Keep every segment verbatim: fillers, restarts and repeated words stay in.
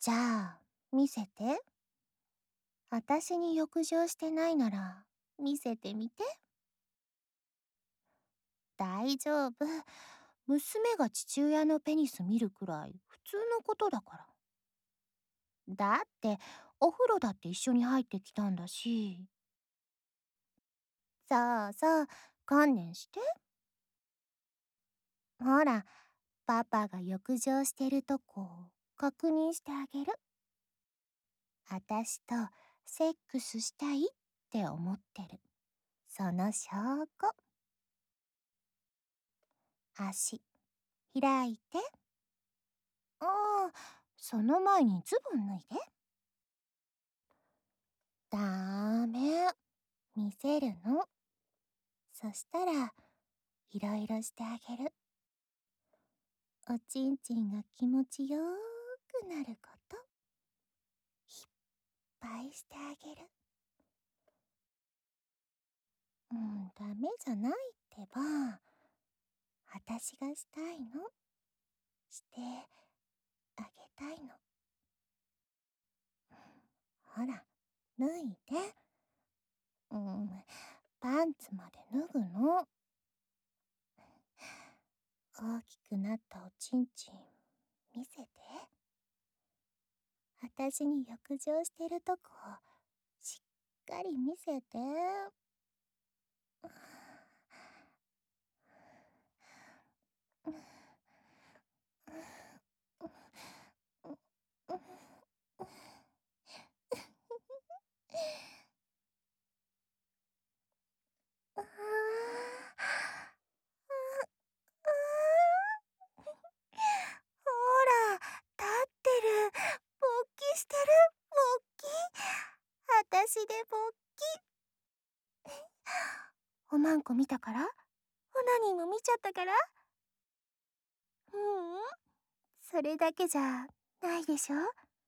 じゃあ、見せて。あたしに浴場してないなら、見せてみて。大丈夫。娘が父親のペニス見るくらい普通のことだから。だって、お風呂だって一緒に入ってきたんだし。さあさあ、観念して。ほら、パパが浴場してるとこ、確認してあげる。あたしとセックスしたいって思ってる。その証拠。足、開いて。ああ、その前にズボン脱いで。ダメ。見せるの。そしたら、いろいろしてあげる。おちんちんが気持ちよーくなること。いっぱいしてあげる。うん、ダメじゃないってば。あたしがしたいの。してあげたいの。ほら、脱いで。うん、パンツまで脱ぐの。大きくなったおちんちん、見せて。あたしに浴場してるとこ、しっかり見せて。ああ、ほら、立ってる。勃起してる。勃起。あたしで勃起。おまんこ見たから？オナニーも見ちゃったから？ううん。それだけじゃないでしょ？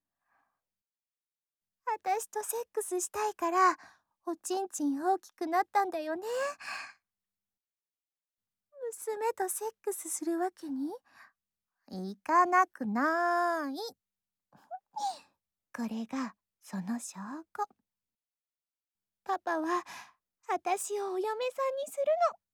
あたしとセックスしたいから、おちんちん大きくなったんだよね。娘とセックスするわけにいかなくない。これがその証拠。パパはあたしをお嫁さんにする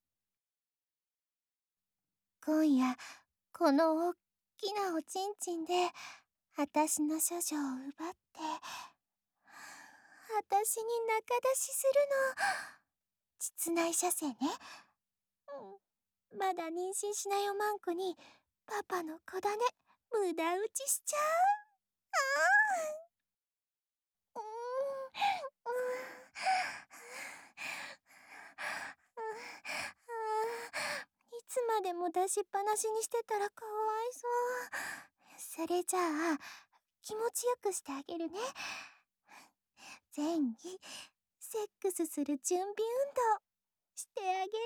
の。今夜このおっきなおちんちんであたしの処女を奪ってあたしに仲出しするの。膣内射精ね。うん、まだ妊娠しないおまんこにパパの子種無駄打ちしちゃう。ああ、うーん、いつまでも出しっぱなしにしてたらかわいそう。それじゃあ気持ちよくしてあげるね。前儀セックスする準備運動してあげる。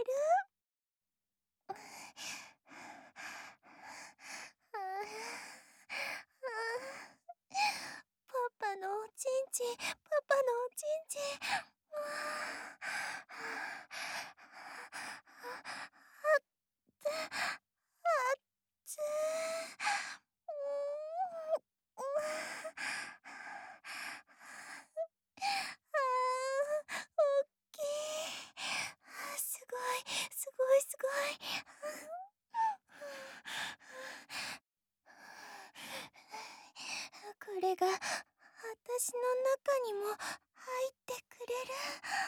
パパのおちんちん、パパのおちんちん。あっつー。うーあー、おっきい。すごい、すごい、すごい。これがあたしの中にも入ってくれる。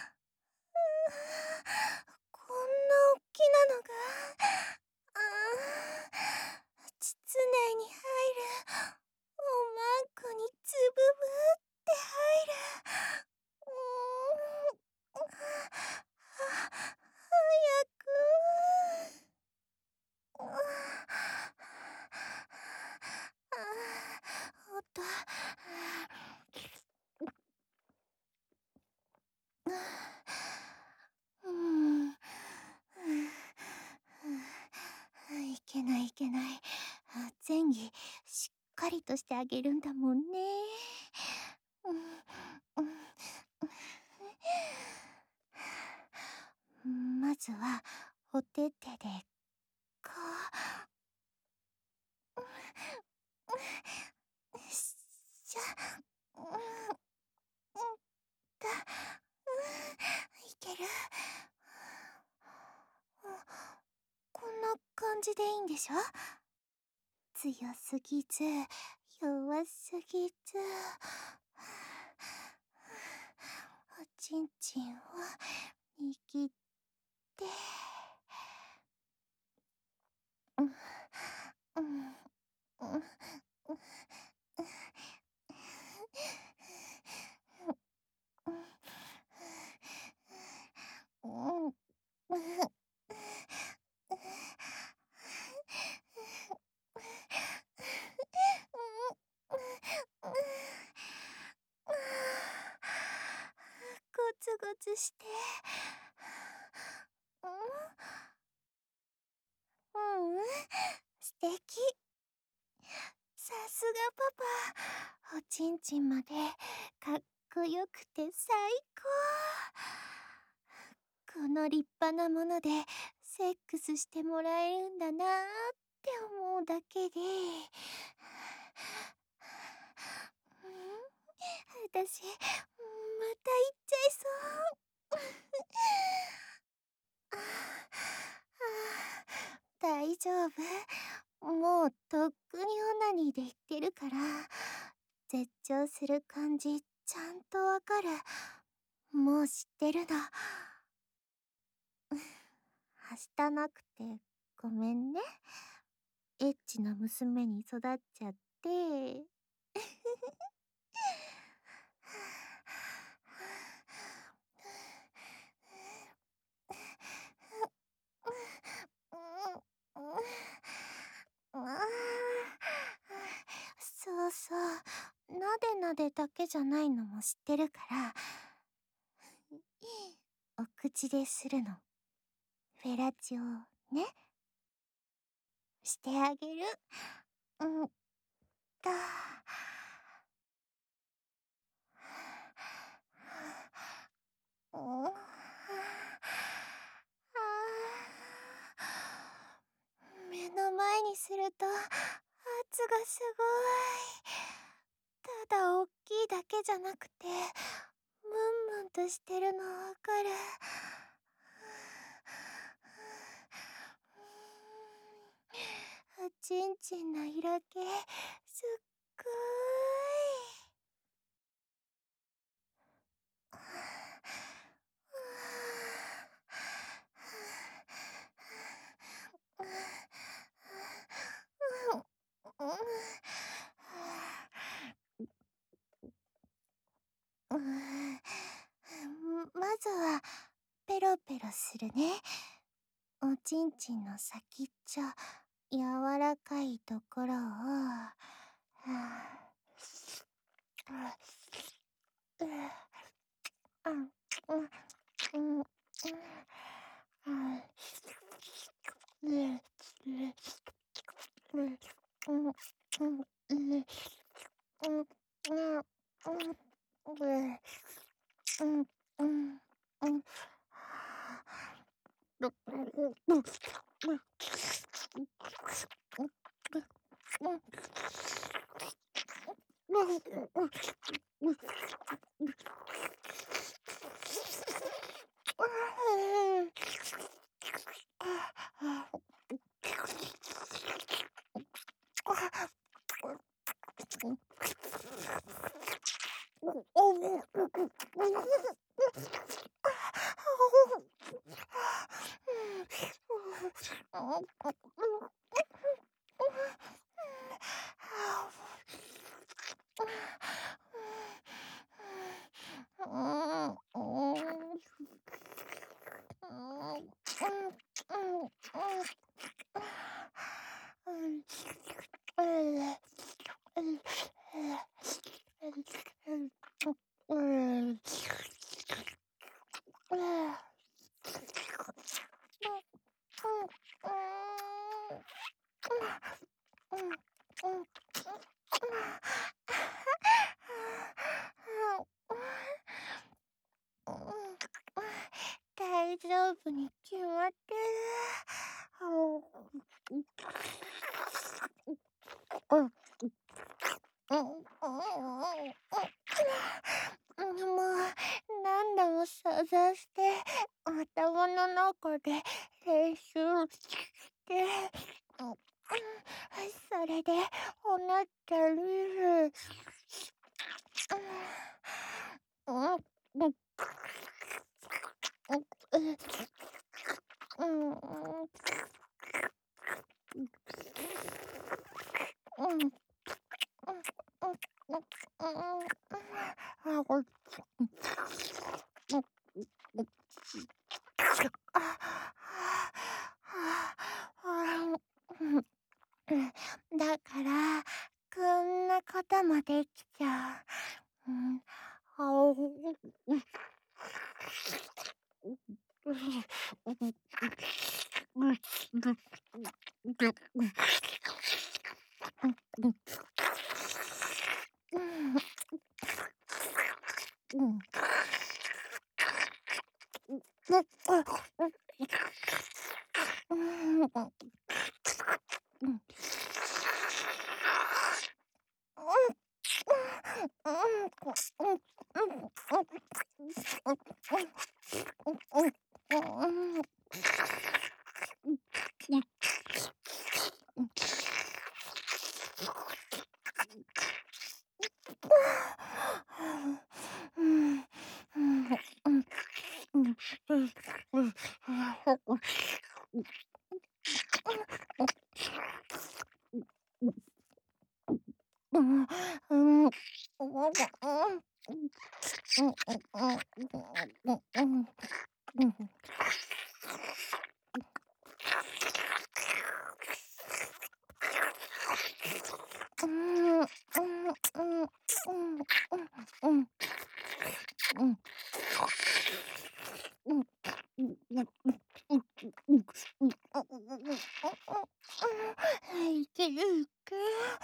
こんなおっきなのが、あー、膣内に入る。おまんこにつぶぶって入る。うーん、は、早く。ああ、おっと。うん。いけないいけない。前儀しっかりとしてあげるんだもんね。まずはお手手でこう。 しょ。うん、うんと、うん、いける。こんな感じでいいんでしょ？強すぎず、弱すぎず。おちんちんを握って、うん、うん、うん、うん、うん、ゴツゴツして。うん、うん、素敵。さすがパパ。おちんちんまでかっこよくて最高。この立派なものでセックスしてもらえるんだなーって思うだけで、うん、私、また行っちゃいそう。ああ、大丈夫。もうとっくにオナニーで言ってるから、絶頂する感じちゃんとわかる。もう知ってるの。はしたなくてごめんね。エッチな娘に育っちゃって。そうそう、なでなでだけじゃないのも知ってるから、お口でするの。フェラチオね。してあげる。うんと。うん、あー、目の前にすると圧がすごい。ただ大きいだけじゃなくて、ムンムンとしてるのわかる。おちんちんの色気すっごーい。うん、まずはペロペロするね。おちんちんの先っちょ柔らかいところを、はあ、うん、うん、うん、うん、うん、うん、うん、うん、うん、うん、うん、うん、うん、うん。大丈夫に決まってる。うん、うん、うん、 もう何度も想像して頭の中で練習してそれでおなったる。うんうんうんうんだからこんなこともできちゃう。うん、あうんうんうんいけるか。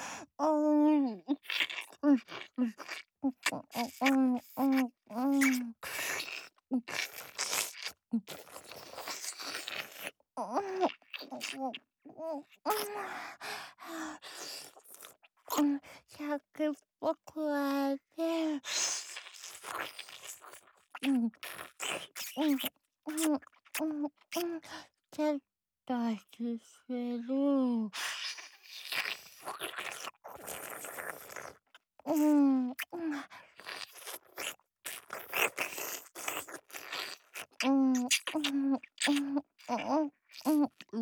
百歩加えて、うん、うん、うん、うん、うん、ちょっとすする。うん、うん、うん、うん、うん、うん、うん、うん。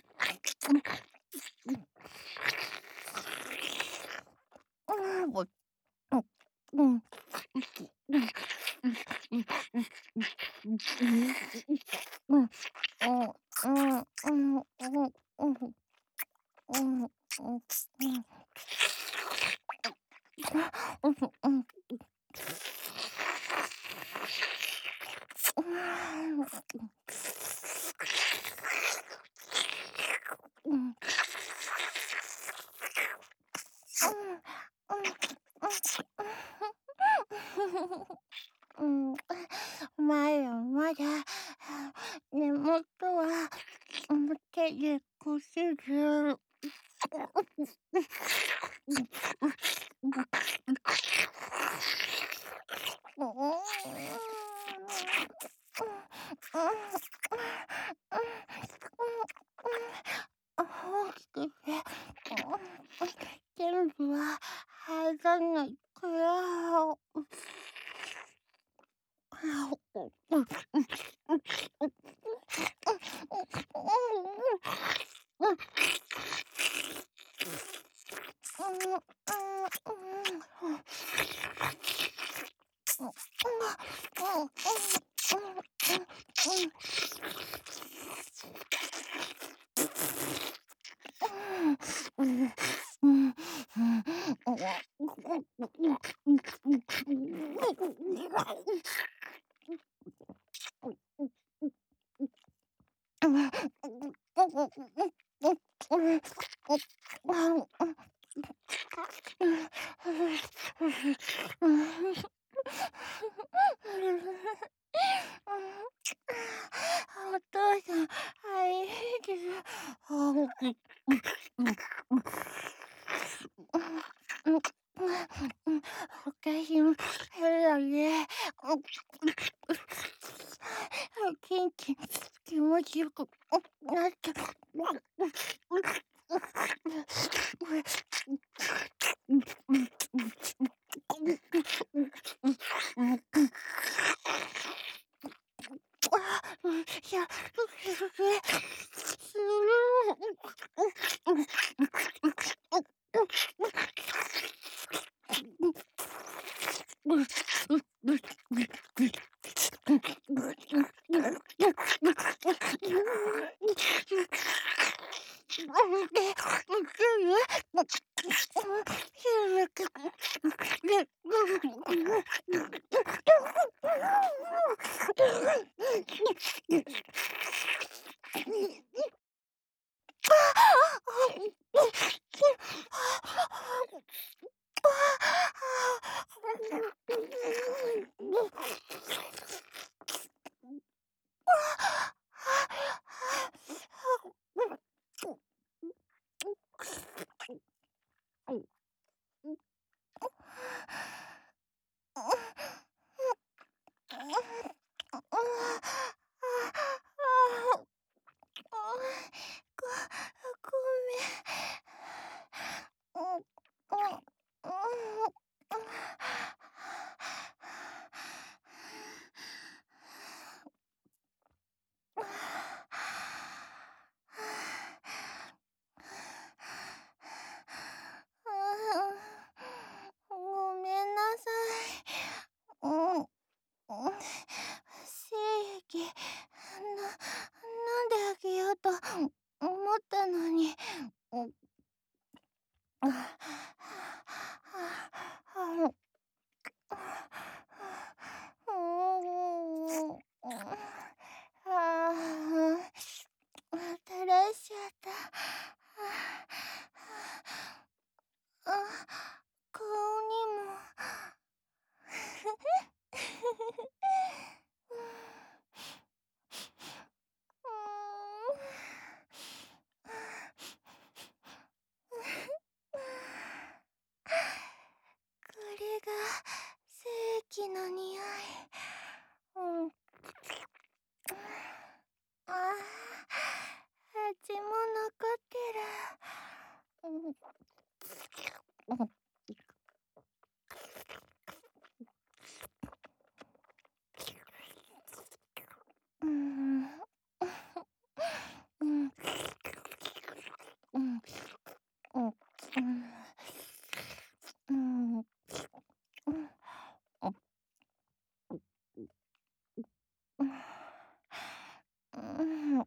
うん、まだまだ根元は手でこする。大きくて全部は入らないから。お父さん、はい、です。 品変だね。元気、気持ちよくなった。いや、ごめんなさい。うん、うん、正義、な、なんであげようと思ったのに。うん、あ、あ、うん、ああ、垂らしちゃった。あ、顔にも。これが正規の匂い。うん。ああ、味も残ってる。うん。うん。うん。うん。うん。うん。うん。うん。